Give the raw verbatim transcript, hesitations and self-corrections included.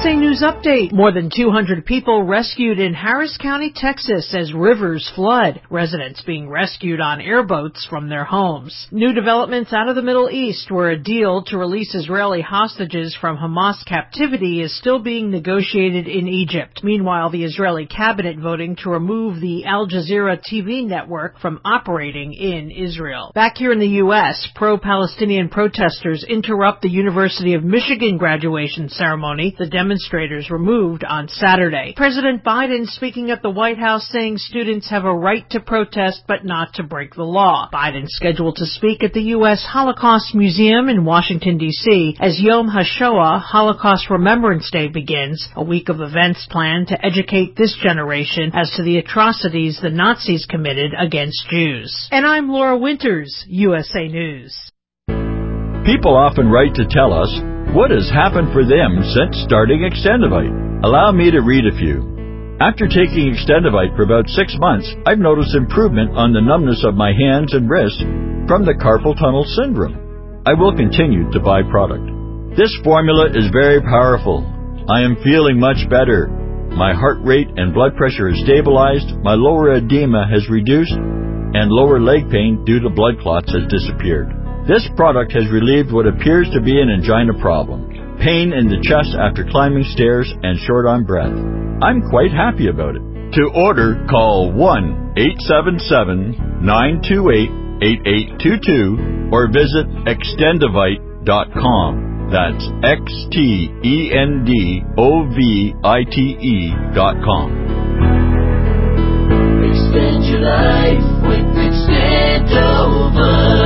A News Update. More than two hundred people rescued in Harris County, Texas as rivers flood. Residents being rescued on airboats from their homes. New developments out of the Middle East, where a deal to release Israeli hostages from Hamas captivity is still being negotiated in Egypt. Meanwhile, the Israeli cabinet voting to remove the Al Jazeera T V network from operating in Israel. Back here in the U S, pro-Palestinian protesters interrupt the University of Michigan graduation ceremony. The demonstrators were moved on Saturday. President Biden speaking at the White House saying students have a right to protest but not to break the law. Biden scheduled to speak at the U S Holocaust Museum in Washington, D C as Yom HaShoah, Holocaust Remembrance Day, begins, a week of events planned to educate this generation as to the atrocities the Nazis committed against Jews. And I'm Laura Winters, U S A News. People often write to tell us what has happened for them since starting Extendivite. Allow me to read a few. After taking Extendivite for about six months, I've noticed improvement on the numbness of my hands and wrists from the carpal tunnel syndrome. I will continue to buy product. This formula is very powerful. I am feeling much better. My heart rate and blood pressure is stabilized, my lower edema has reduced, and lower leg pain due to blood clots has disappeared. This product has relieved what appears to be an angina problem, pain in the chest after climbing stairs, and short on breath. I'm quite happy about it. To order, call one eight seven seven, nine two eight, eight eight two two or visit extendivite dot com. That's X T E N D O V I T E dot com. Extend your life with Extendovite.